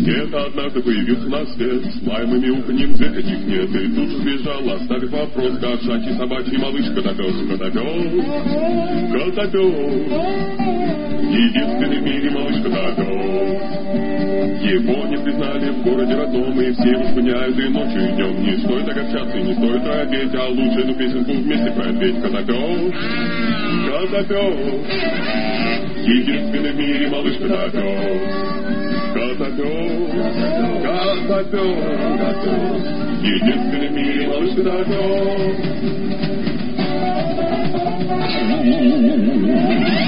Где-то однажды появился на свет, с лаем и мяуканьем зверьких нет, и тут же сбежал, оставив вопрос, кошачий, собачий, малыш, котопес, котопес, котопес, единственный в мире малыш котопес. Его не признали в городе родном, и все его шпыняют и ночью, и днем. Не стоит огорчаться, и не стоит робеть, а лучше эту песенку вместе пропеть. Котопес, котопес, единственный в мире малыш котопес. Котопес, котопес, единственный в мире малыш котопес.